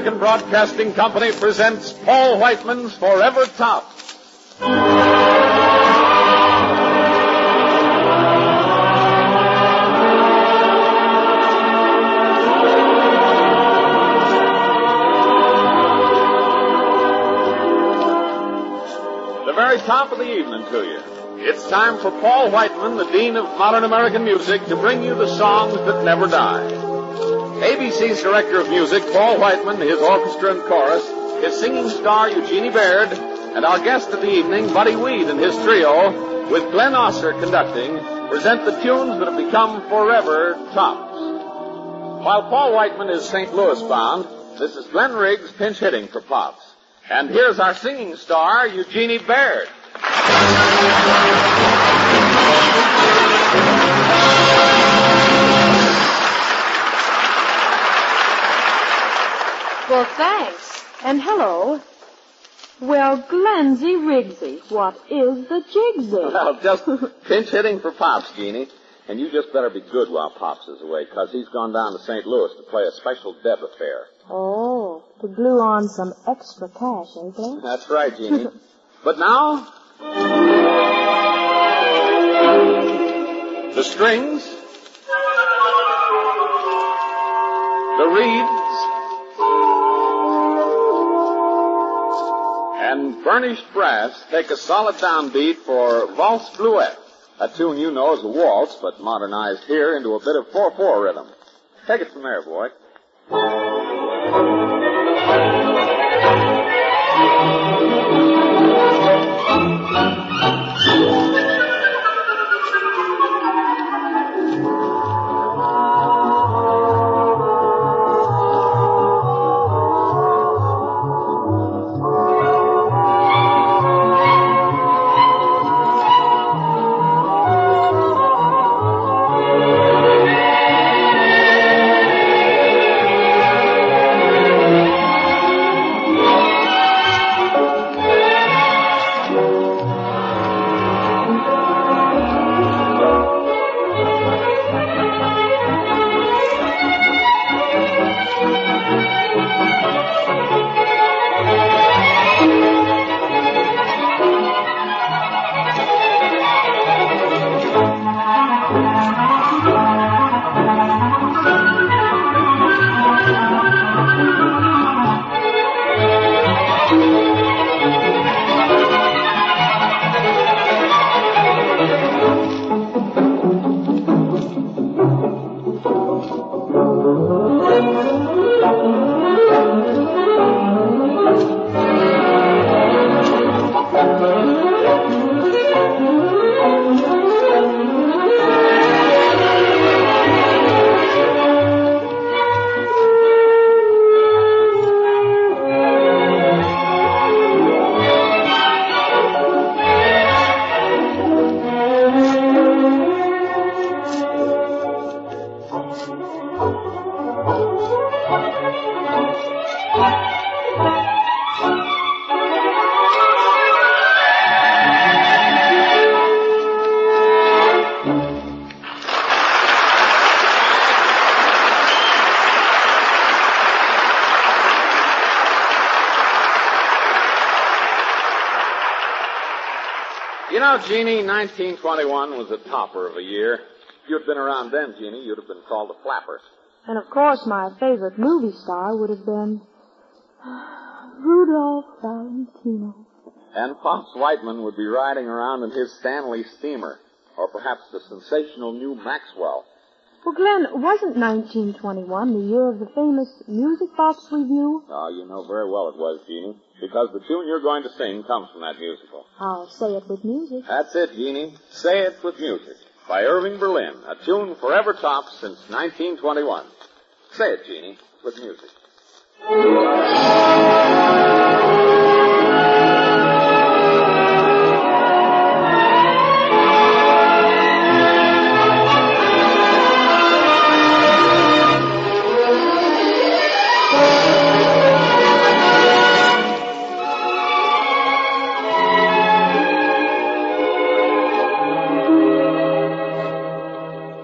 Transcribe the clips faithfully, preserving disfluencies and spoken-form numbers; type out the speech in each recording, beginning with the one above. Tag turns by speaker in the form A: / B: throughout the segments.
A: American Broadcasting Company presents Paul Whiteman's Forever Top. The very top of the evening to you. It's time for Paul Whiteman, the Dean of Modern American Music, to bring you the songs that never die. A B C's Director of Music, Paul Whiteman, his orchestra and chorus, his singing star, Eugenie Baird, and our guest of the evening, Buddy Weed and his trio, with Glenn Osser conducting, present the tunes that have become forever tops. While Paul Whiteman is Saint Louis bound, this is Glenn Riggs pinch hitting for Pops. And here's our singing star, Eugenie Baird.
B: Well, thanks. And hello. Well, Glensy Riggsy, what is the jigsy?
A: Well, just pinch hitting for Pops, Jeannie. And you just better be good while Pops is away, because he's gone down to Saint Louis to play a special Deb affair.
B: Oh, to glue on some extra cash, ain't there?
A: That's right, Jeannie. But now, the strings, the reeds, and burnished brass take a solid downbeat for Valse Bleuette, a tune you know as a waltz, but modernized here into a bit of four four rhythm. Take it from there, boy. You know, Jeannie, nineteen twenty-one was a topper of a year. If you'd been around then, Jeannie, you'd have been called a flapper.
B: And, of course, my favorite movie star would have been Rudolph Valentino.
A: And Pops Whiteman would be riding around in his Stanley steamer, or perhaps the sensational new Maxwell.
B: Well, Glenn, wasn't nineteen twenty-one the year of the famous Music Box Review?
A: Oh, you know very well it was, Jeannie, because the tune you're going to sing comes from that musical.
B: I'll say it with music.
A: That's it, Jeannie. Say It With Music, by Irving Berlin, a tune forever top since nineteen twenty-one. Say it, Jeannie, with music.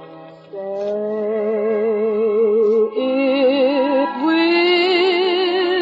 B: Say it with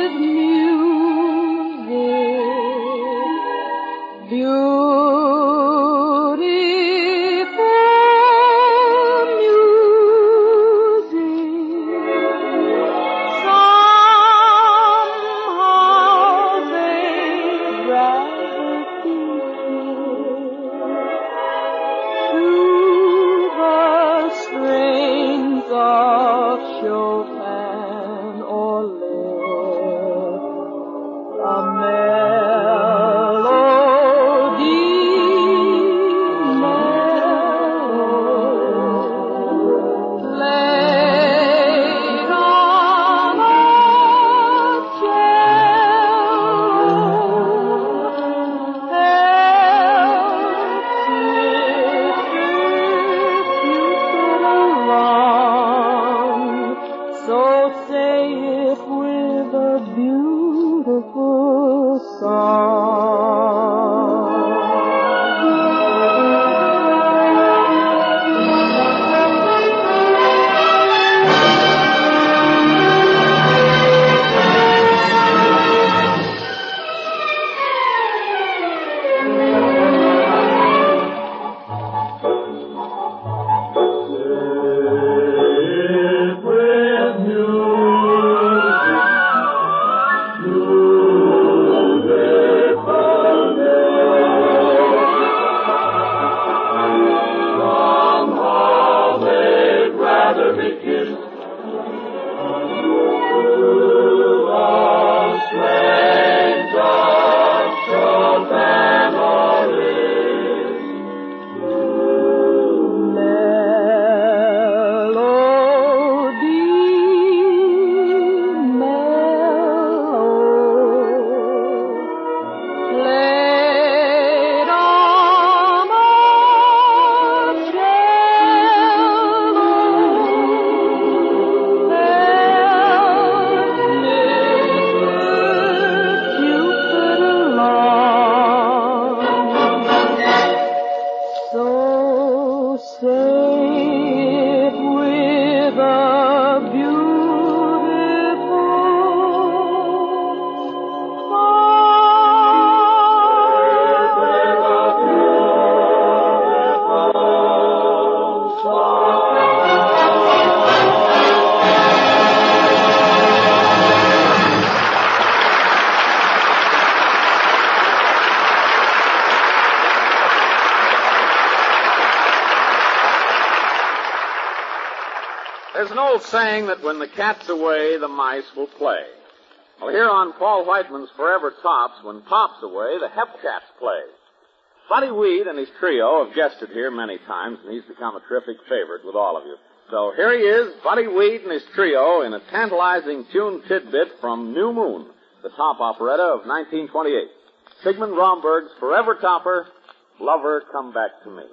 A: There's an old saying that when the cat's away, the mice will play. Well, here on Paul Whiteman's Forever Tops, when Pop's away, the Hepcats play. Buddy Weed and his trio have guested here many times, and he's become a terrific favorite with all of you. So here he is, Buddy Weed and his trio, in a tantalizing tune tidbit from New Moon, the top operetta of nineteen twenty-eight. Sigmund Romberg's Forever Topper, Lover Come Back to Me.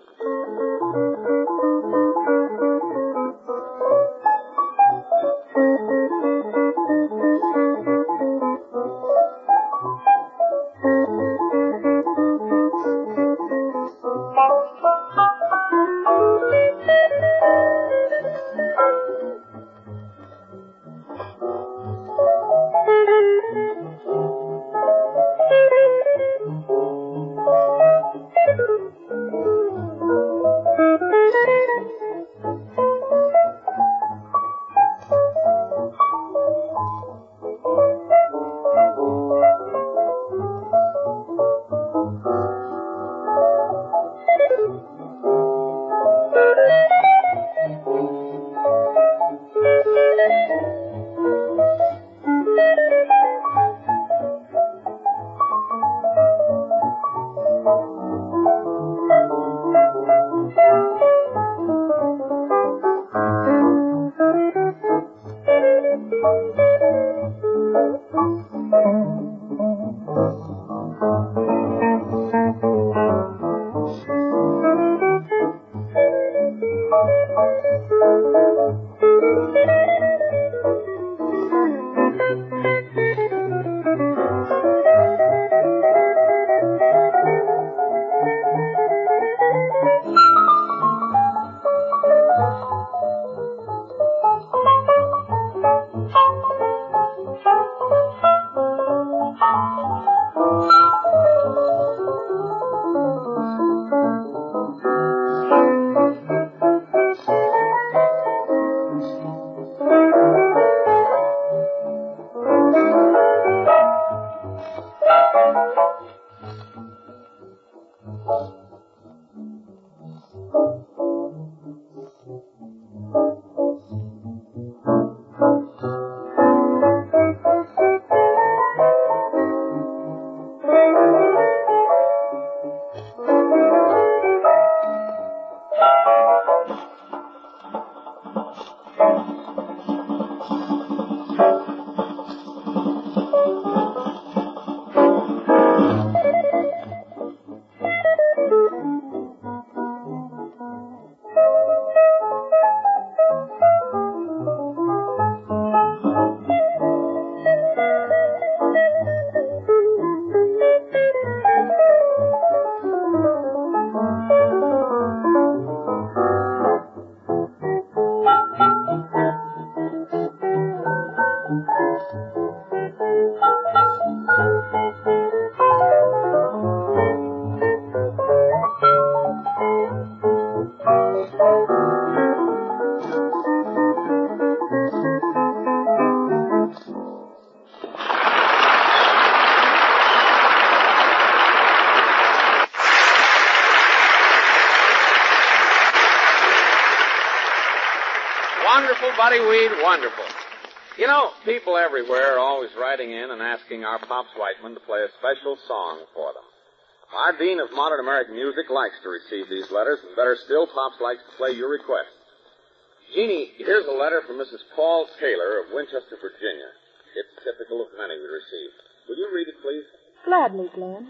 C: Wonderful, Buddy Weed, wonderful. You know, people everywhere are always writing in and asking our Pops Whiteman to play a special song for them. Our Dean of Modern American Music likes to receive these letters, and better still, Pops likes to play your requests. Jeannie, here's a letter from Missus Paul Taylor of Winchester, Virginia. It's typical of many we receive. Will you read it, please?
B: Gladly, Glenn.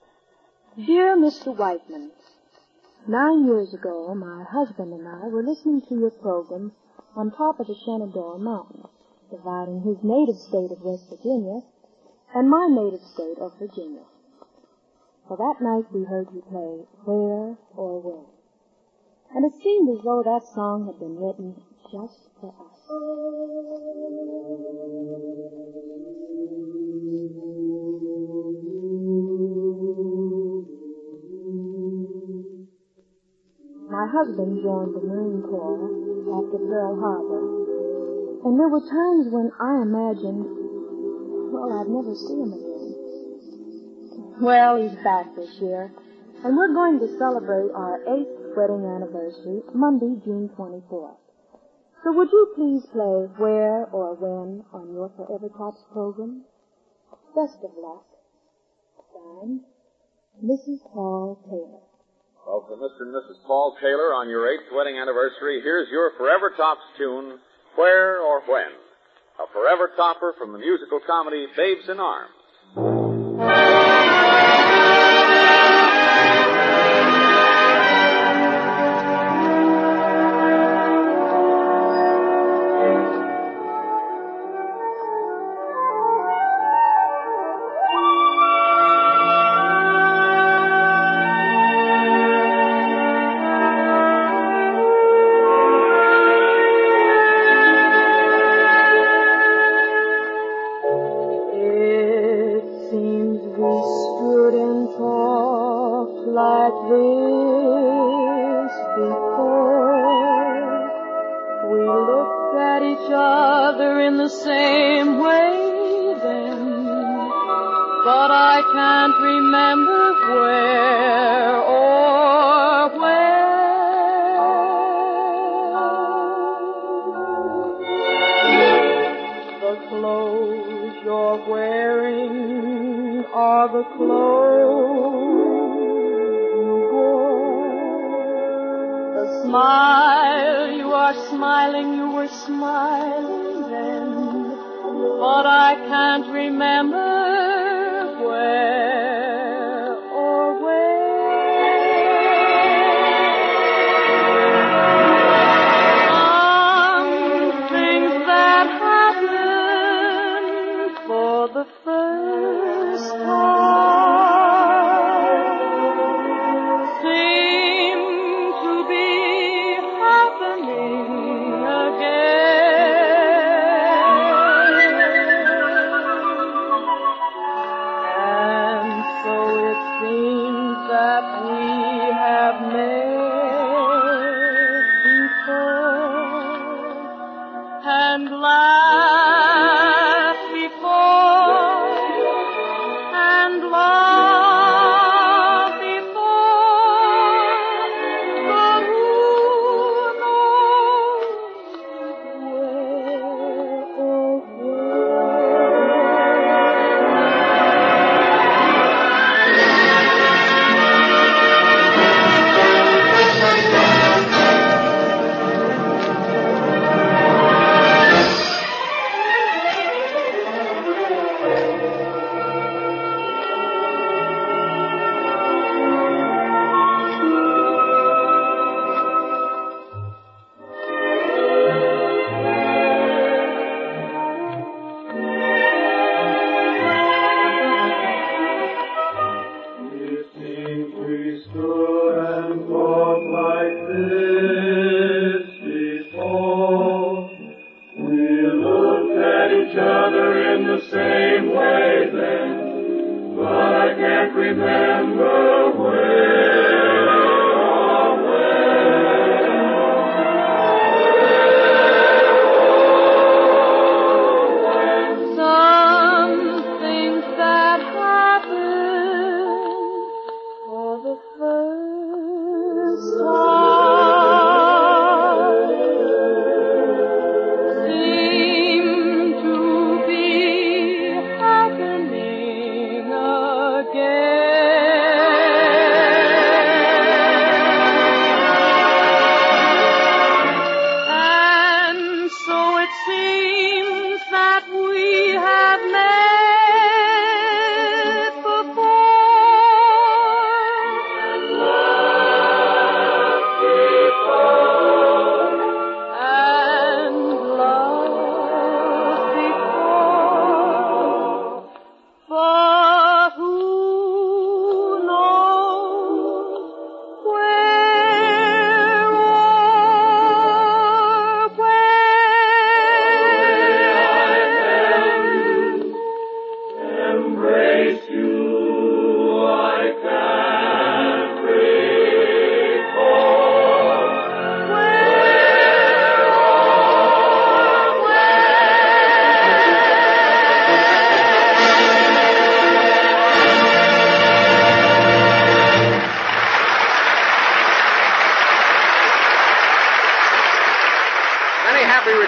B: Dear Mister Whiteman, nine years ago, my husband and I were listening to your program on top of the Shenandoah Mountains, dividing his native state of West Virginia and my native state of Virginia. For that night we heard you play Where or When, and it seemed as though that song had been written just for us. My husband joined the Marine Corps after Pearl Harbor, and there were times when I imagined, well, I'd never see him again. Well, he's back this year, and we're going to celebrate our eighth wedding anniversary Monday, June twenty-fourth. So would you please play Where or When on your Forever Tops program? Best of luck. Signed, Missus Paul Taylor.
C: Well, for Mister and Missus Paul Taylor, on your eighth wedding anniversary, here's your Forever Tops tune, Where or When? A forever topper from the musical comedy Babes in Arms.
B: Like this before, we looked at each other in the same way then, but I can't remember where or when. The clothes you're wearing are the clothes smile, you are smiling, you were smiling then, but I can't remember where or when. Some things that happened for the first time seem to be again, and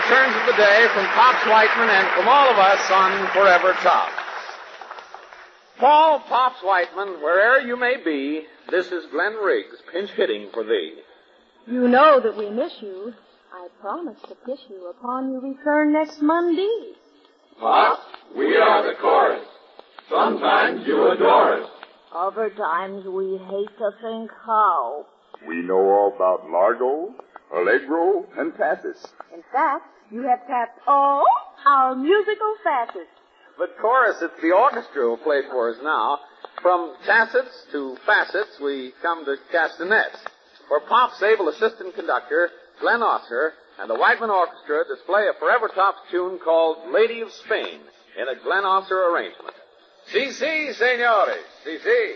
C: returns of the day from Pops Whiteman and from all of us on Forever Tops. Paul Pops Whiteman, wherever you may be, this is Glenn Riggs, pinch hitting for thee.
B: You know that we miss you. I promise to kiss you upon your return next Monday.
D: Pops, we are the chorus. Sometimes you adore us.
E: Other times we hate to think how.
F: We know all about Largo, Allegro, and Passus.
E: In fact, you have tapped all our musical facets.
C: But chorus, it's the orchestra who play for us now. From tacits to facets, we come to castanets, where Pop's able assistant conductor, Glenn Osser, and the Whiteman Orchestra display a Forever Tops tune called Lady of Spain in a Glenn Osser arrangement. Si, si, senores, si, si.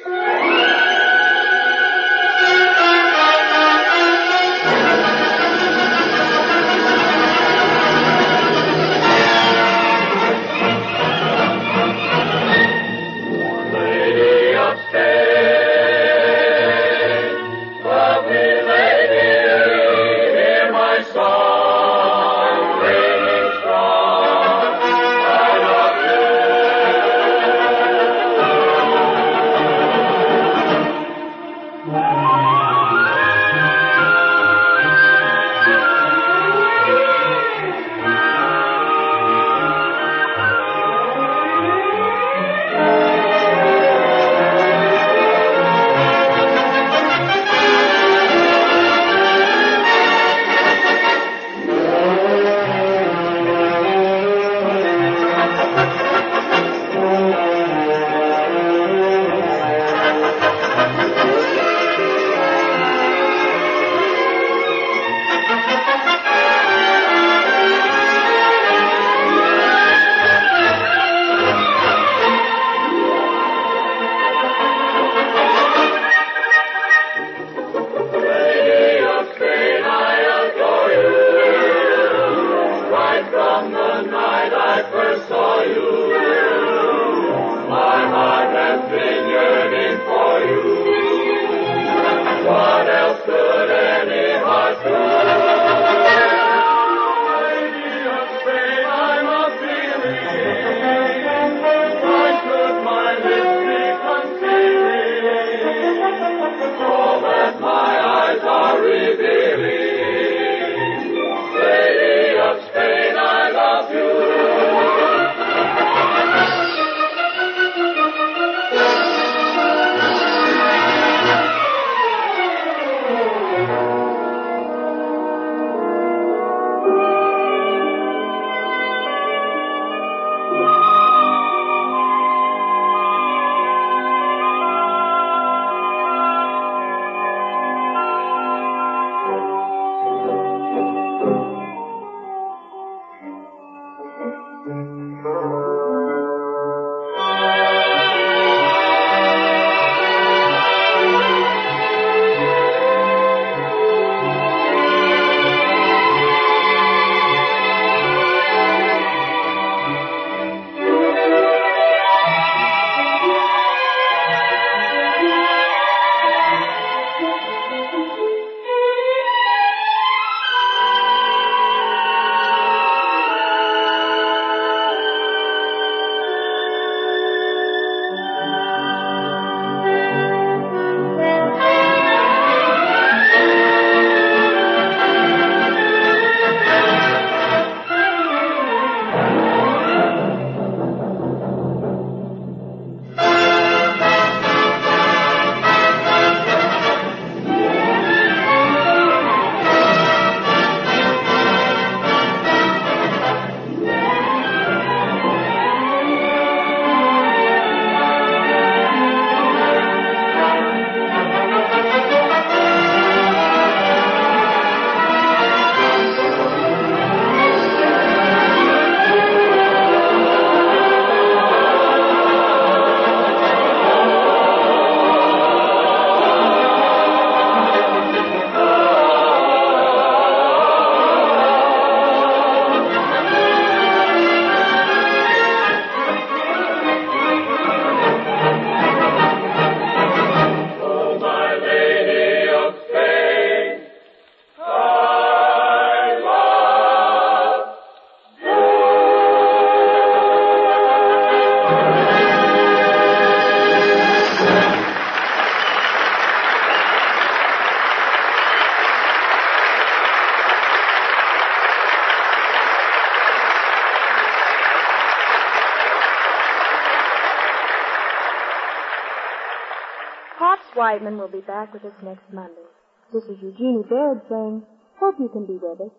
B: Whiteman will be back with us next Monday. This is Eugenie Baird saying, hope you can be with us.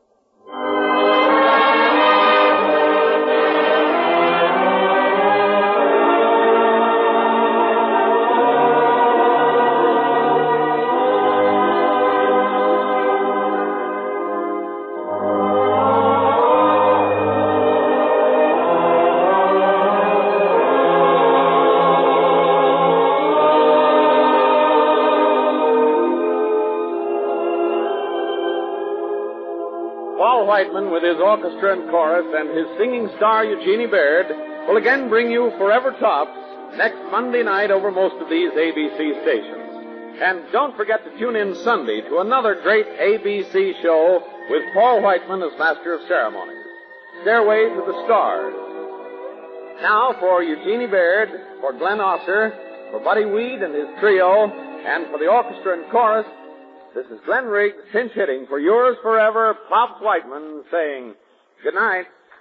C: Paul Whiteman, with his orchestra and chorus, and his singing star, Eugenie Baird, will again bring you Forever Tops next Monday night over most of these A B C stations. And don't forget to tune in Sunday to another great A B C show with Paul Whiteman as Master of Ceremonies, Stairway to the Stars. Now, for Eugenie Baird, for Glenn Osser, for Buddy Weed and his trio, and for the orchestra and chorus, this is Glenn Riggs, pinch hitting for yours forever, Pops Whiteman, saying good night.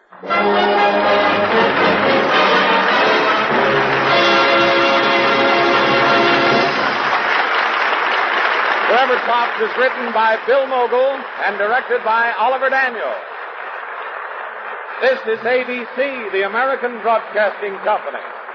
C: Forever Pops is written by Bill Mogul and directed by Oliver Daniel. This is A B C, the American Broadcasting Company.